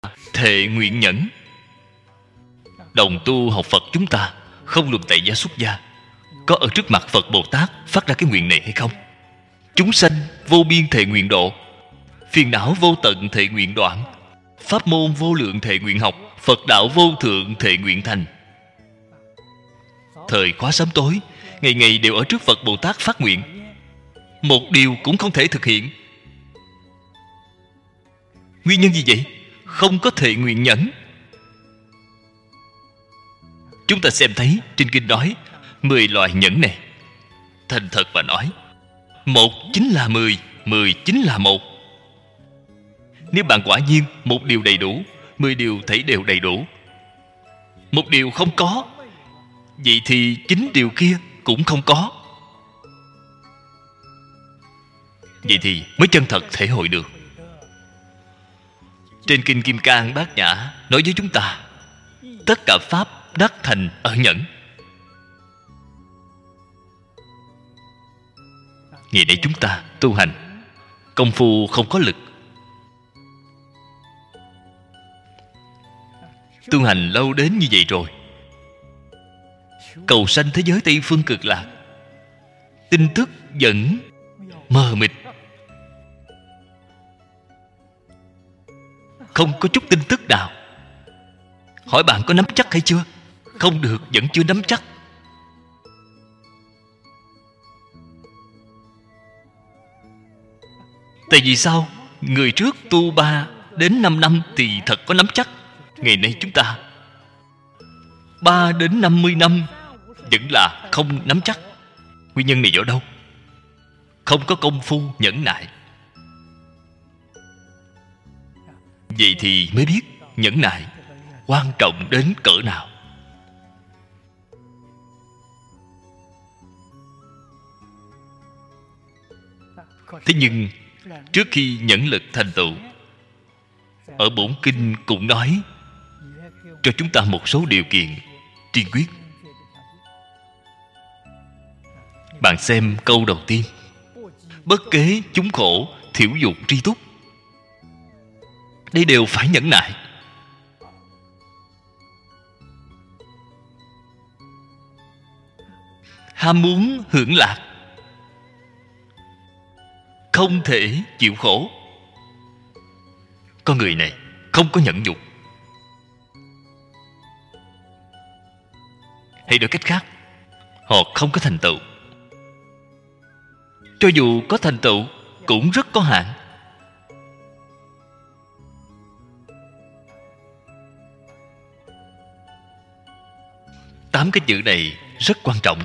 thệ nguyện nhẫn. Đồng tu học Phật chúng ta không luận tại gia xuất gia, có ở trước mặt Phật Bồ Tát phát ra cái nguyện này hay không? Chúng sanh vô biên thệ nguyện độ, phiền não vô tận thệ nguyện đoạn, pháp môn vô lượng thệ nguyện học, Phật đạo vô thượng thệ nguyện thành. Thời khóa sớm tối, ngày ngày đều ở trước Phật Bồ Tát phát nguyện, một điều cũng không thể thực hiện. Nguyên nhân gì vậy? Không có thệ nguyện nhẫn. Chúng ta xem thấy trên kinh nói 10 loại nhẫn này. Thành thật mà nói, một chính là 10, 10 chính là một. Nếu bạn quả nhiên một điều đầy đủ, 10 điều thấy đều đầy đủ. Một điều không có, vậy thì 9 điều kia cũng không có. Vậy thì mới chân thật thể hội được. Trên kinh Kim Cang Bát Nhã nói với chúng ta, tất cả pháp đắc thành ở nhẫn. Ngày nay chúng ta tu hành, công phu không có lực. Tu hành lâu đến như vậy rồi, cầu sanh thế giới Tây Phương Cực Lạc, tin tức vẫn mờ mịt, không có chút tin tức nào. Hỏi bạn có nắm chắc hay chưa? Không được, vẫn chưa nắm chắc. Tại vì sao? Người trước tu 3 đến 5 năm thì thật có nắm chắc. Ngày nay chúng ta 3 đến 50 năm vẫn là không nắm chắc. Nguyên nhân này ở đâu? Không có công phu nhẫn nại. Vậy thì mới biết nhẫn nại quan trọng đến cỡ nào. Thế nhưng trước khi nhẫn lực thành tựu, ở bổn kinh cũng nói cho chúng ta một số điều kiện tiên quyết. Bạn xem câu đầu tiên: bất kế chúng khổ, thiểu dục tri túc. Đây đều phải nhẫn nại. Ham muốn hưởng lạc, không thể chịu khổ. Con người này không có nhẫn nhục. Hay nói cách khác, họ không có thành tựu. Cho dù có thành tựu cũng rất có hạn. Tám cái chữ này rất quan trọng.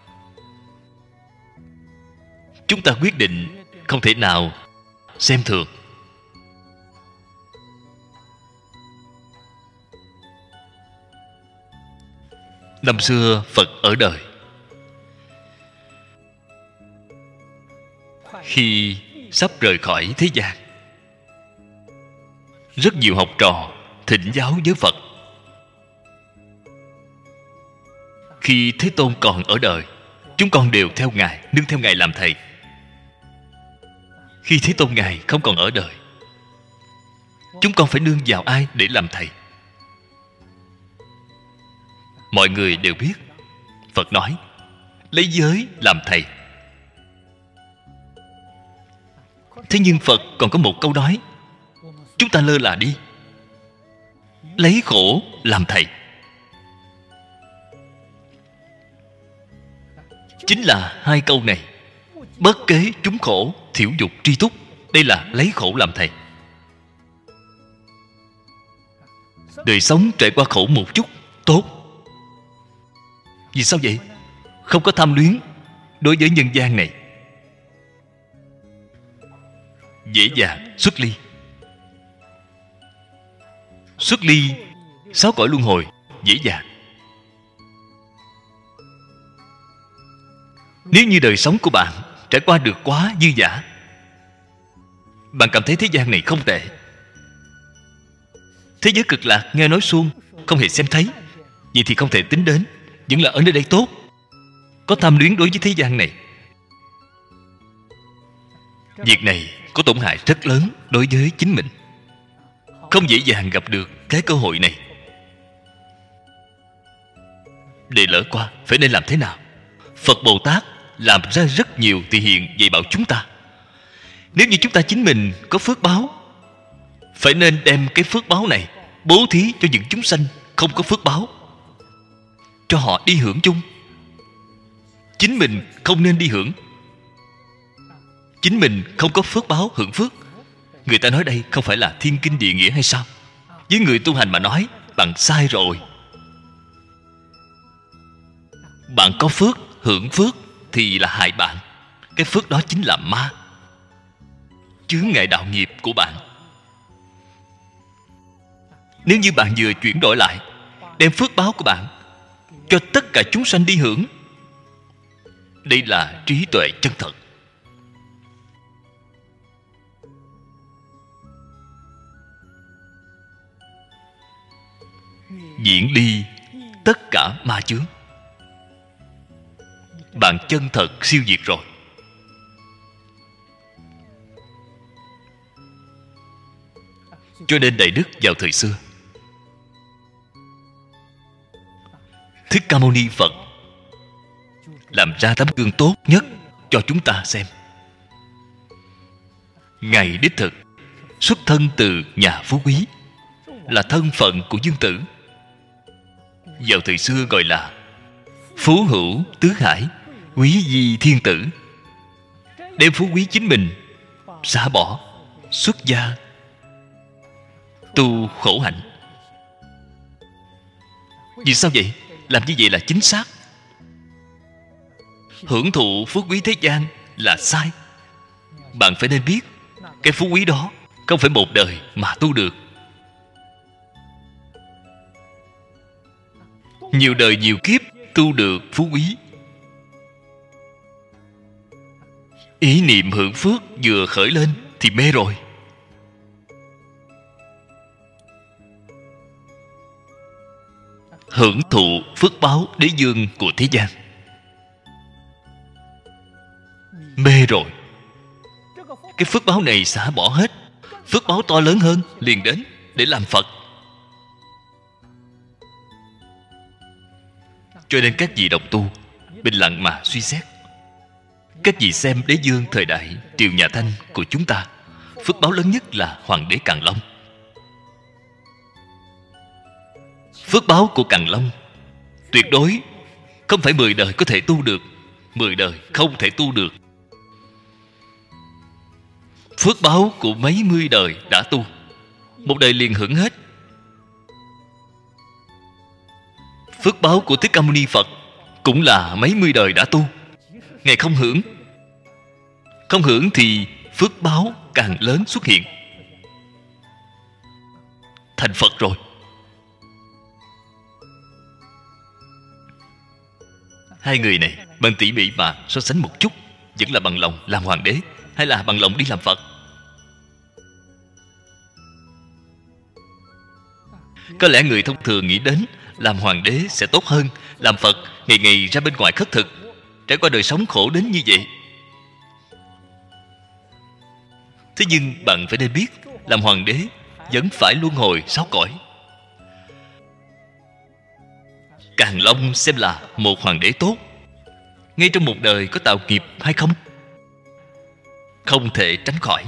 Chúng ta quyết định không thể nào xem thường. Năm xưa Phật ở đời, khi sắp rời khỏi thế gian, rất nhiều học trò thỉnh giáo với Phật. Khi Thế Tôn còn ở đời, chúng con đều theo Ngài, nương theo Ngài làm thầy. Khi Thế Tôn Ngài không còn ở đời, chúng con phải nương vào ai để làm thầy? Mọi người đều biết Phật nói lấy giới làm thầy. Thế nhưng Phật còn có một câu nói chúng ta lơ là đi: lấy khổ làm thầy. Chính là hai câu này: bất kế chúng khổ, thiểu dục tri túc. Đây là lấy khổ làm thầy. Đời sống trải qua khổ một chút tốt. Vì sao vậy? Không có tham luyến đối với nhân gian này, dễ dàng xuất ly. Xuất ly 6 cõi luân hồi dễ dàng. Nếu như đời sống của bạn trải qua được quá dư dả, bạn cảm thấy thế gian này không tệ, thế giới cực lạc nghe nói suông, không hề xem thấy, vậy thì không thể tính đến, vẫn là ở nơi đây tốt. Có tham luyến đối với thế gian này, việc này có tổn hại rất lớn đối với chính mình. không dễ dàng gặp được cái cơ hội này. Để lỡ qua, phải nên làm thế nào? Phật Bồ Tát làm ra rất nhiều thể hiện dạy bảo chúng ta. Nếu như chúng ta chính mình có phước báo, phải nên đem cái phước báo này bố thí cho những chúng sanh không có phước báo, cho họ đi hưởng chung. Chính mình không nên đi hưởng. Chính mình không có phước báo hưởng phước. Người ta nói đây không phải là thiên kinh địa nghĩa hay sao? Với người tu hành mà nói, bạn sai rồi. Bạn có phước, hưởng phước thì là hại bạn. Cái phước đó chính là ma, chướng ngại đạo nghiệp của bạn. Nếu như bạn vừa chuyển đổi lại, đem phước báo của bạn cho tất cả chúng sanh đi hưởng, đây là trí tuệ chân thật. Diễn đi tất cả ma chướng. Bạn chân thật siêu diệt rồi. Cho nên Đại Đức vào thời xưa, Thích Ca Mâu Ni Phật làm ra tấm gương tốt nhất cho chúng ta xem. Ngài đích thực xuất thân từ nhà phú quý, là thân phận của dương tử. Vào thời xưa gọi là phú hữu tứ hải, quý di thiên tử. Đem phú quý chính mình xả bỏ, xuất gia tu khổ hạnh. Vì sao vậy? Làm như vậy là chính xác. Hưởng thụ phú quý thế gian là sai. Bạn phải nên biết, cái phú quý đó không phải một đời mà tu được. Nhiều đời nhiều kiếp tu được phú quý. Ý niệm hưởng phước vừa khởi lên thì mê rồi. Hưởng thụ phước báo đế dương của thế gian, mê rồi. Cái phước báo này xả bỏ hết, phước báo to lớn hơn liền đến để làm Phật. Cho nên các vị đồng tu bình lặng mà suy xét. Các vị xem đế dương thời đại triều nhà Thanh của chúng ta, phước báo lớn nhất là Hoàng đế Càn Long. Phước báo của Càn Long tuyệt đối không phải 10 đời có thể tu được, 10 đời không thể tu được. Phước báo của mấy mươi đời đã tu, một đời liền hưởng hết. Phước báo của Thích Ca Mâu Ni Phật cũng là mấy mươi đời đã tu, Ngài không hưởng. Không hưởng thì phước báo càng lớn xuất hiện, thành Phật rồi. Hai người này bạn tỉ mỉ mà so sánh một chút, vẫn là bằng lòng làm hoàng đế hay là bằng lòng đi làm Phật? Có lẽ người thông thường nghĩ đến làm hoàng đế sẽ tốt hơn làm Phật, ngày ngày ra bên ngoài khất thực, trải qua đời sống khổ đến như vậy. Thế nhưng bạn phải nên biết, làm hoàng đế vẫn phải luân hồi 6 cõi. Càn Long xem là một hoàng đế tốt, ngay trong một đời có tạo nghiệp hay không? Không thể tránh khỏi.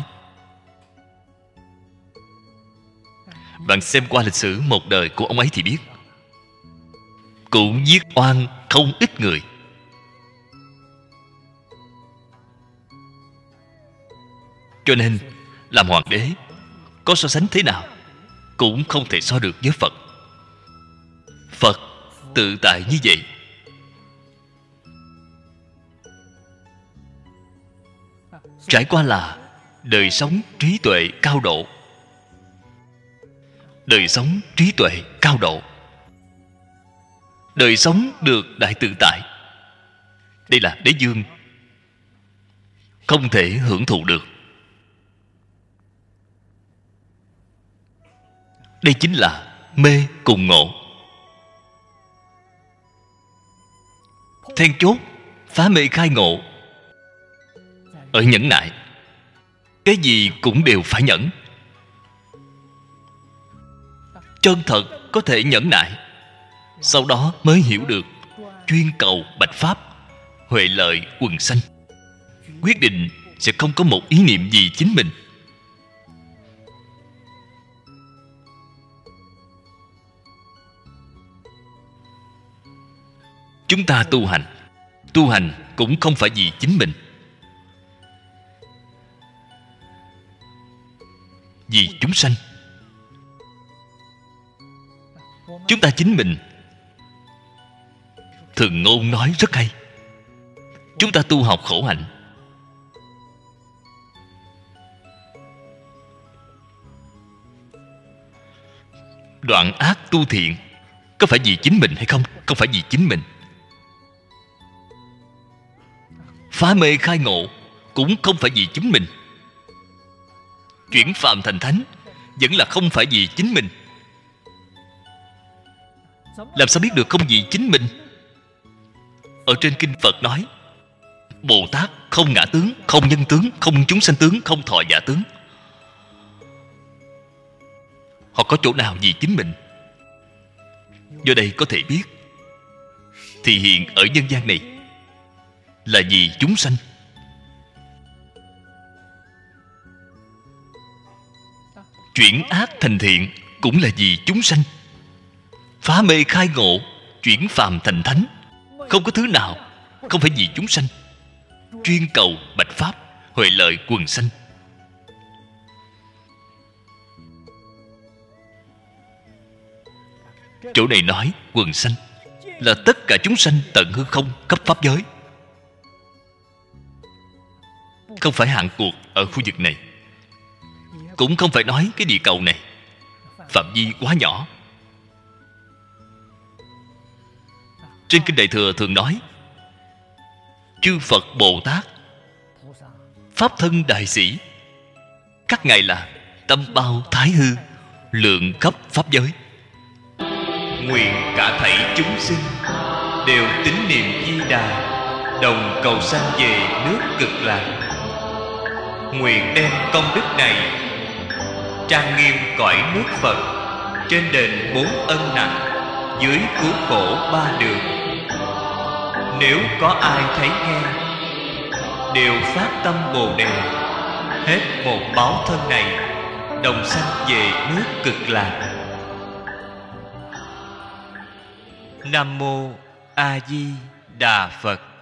Bạn xem qua lịch sử một đời của ông ấy thì biết, cũng giết oan không ít người. Cho nên làm hoàng đế có so sánh thế nào cũng không thể so được với Phật. Phật tự tại như vậy. Trải qua là đời sống trí tuệ cao độ. Đời sống trí tuệ cao độ, đời sống được đại tự tại. Đây là đế dương không thể hưởng thụ được. Đây chính là mê cùng ngộ. Then chốt phá mê khai ngộ ở nhẫn nại. Cái gì cũng đều phải nhẫn. chân thật có thể nhẫn nại, sau đó mới hiểu được chuyên cầu bạch pháp, huệ lợi quần sanh. Quyết định sẽ không có một ý niệm gì chính mình. Chúng ta tu hành cũng không phải vì chính mình, vì chúng sanh. Chúng ta chính mình, Thường Ngôn nói rất hay, chúng ta tu học khổ hạnh, đoạn ác tu thiện, có phải vì chính mình hay không? Không phải vì chính mình. Phá mê khai ngộ cũng không phải vì chính mình. Chuyển phàm thành thánh vẫn là không phải vì chính mình. Làm sao biết được không vì chính mình? Ở trên kinh Phật nói, Bồ Tát không ngã tướng, không nhân tướng, không chúng sanh tướng, không thọ giả tướng. Họ có chỗ nào vì chính mình? Do đây có thể biết, thì hiện ở nhân gian này là vì chúng sanh. Chuyển ác thành thiện cũng là vì chúng sanh. Phá mê khai ngộ, chuyển phàm thành thánh, không có thứ nào không phải vì chúng sanh. Chuyên cầu bạch pháp, huệ lợi quần sanh. Chỗ này nói quần sanh là tất cả chúng sanh tận hư không cấp pháp giới, không phải hạn cuộc ở khu vực này, cũng không phải nói cái địa cầu này, phạm vi quá nhỏ. Trên kinh Đại Thừa thường nói, chư Phật Bồ Tát, pháp thân đại sĩ, các ngài là tâm bao thái hư, lượng khắp pháp giới. Nguyện cả thảy chúng sinh đều tín niệm Di Đà, đồng cầu sanh về nước Cực Lạc. Nguyện đem công đức này trang nghiêm cõi nước Phật, trên đền 4 ân nặng, dưới cứu khổ 3 đường. Nếu có ai thấy nghe, đều phát tâm Bồ Đề, hết một báo thân này, đồng sanh về nước Cực Lạc. Nam mô A Di Đà Phật.